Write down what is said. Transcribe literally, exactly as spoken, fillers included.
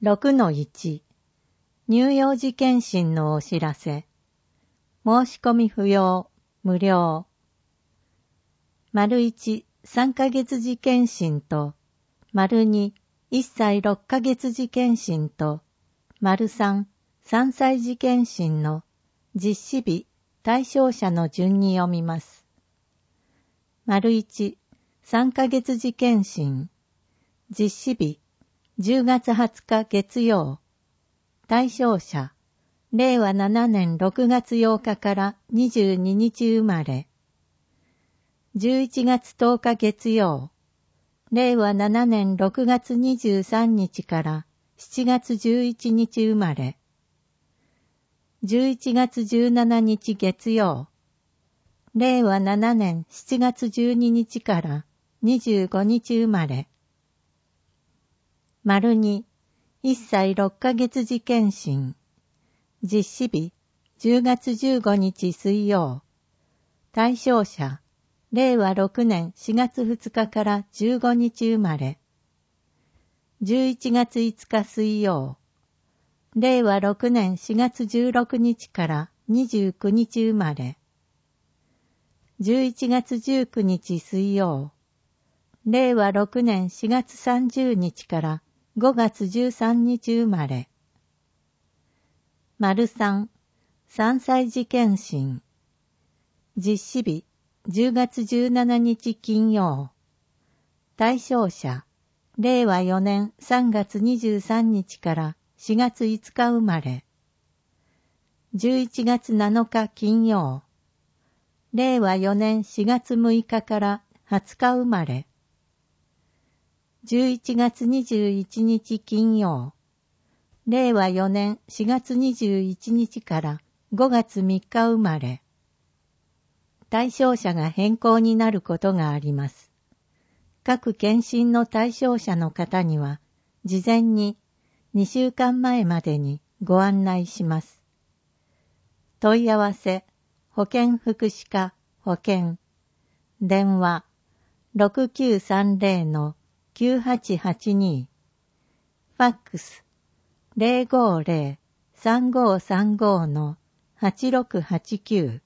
ろくのいち 乳幼児検診のお知らせ。申し込み不要、無料。丸いち、さんかげつ時検診と、丸に、いっさいろっかげつ時検診と、丸さん、さんさい時検診の実施日、対象者の順に読みます。丸いち、さんかげつ時検診。実施日、じゅうがつはつか月曜。対象者、れいわななねんろくがつようかからにじゅうににち生まれ。じゅういちがつとおか月曜。れいわななねんろくがつにじゅうさんにちからしちがつじゅういちにち生まれ。じゅういちがつじゅうしちにち月曜。れいわななねんしちがつじゅうににちからにじゅうごにち生まれ。丸に、いっさいろっかげつ時検診。実施日、じゅうがつじゅうごにち水曜。対象者、れいわろくねんしがつふつかからじゅうごにち生まれ。じゅういちがついつか水曜。れいわろくねんしがつじゅうろくにちからにじゅうくにち生まれ。じゅういちがつじゅうくにち水曜。れいわろくねんしがつさんじゅうにちからごがつじゅうさんにち生まれ。丸さん、さんさい時検診。実施日、じゅうがつじゅうしちにち金曜。対象者、れいわよねんさんがつにじゅうさんにちからしがついつか生まれ。じゅういちがつなのか金曜。れいわよねんしがつむいかからはつか生まれ。じゅういちがつにじゅういちにち金曜。れいわよねんしがつにじゅういちにちからごがつみっか生まれ。対象者が変更になることがあります。各検診の対象者の方には、事前ににしゅうかんまえまでにご案内します。問い合わせ、保健福祉課保健。電話、ろくきゅうさんぜろのきゅうはちはちに。ファックス、れいごーれいさんごーさんごーのはちろくはちきゅう。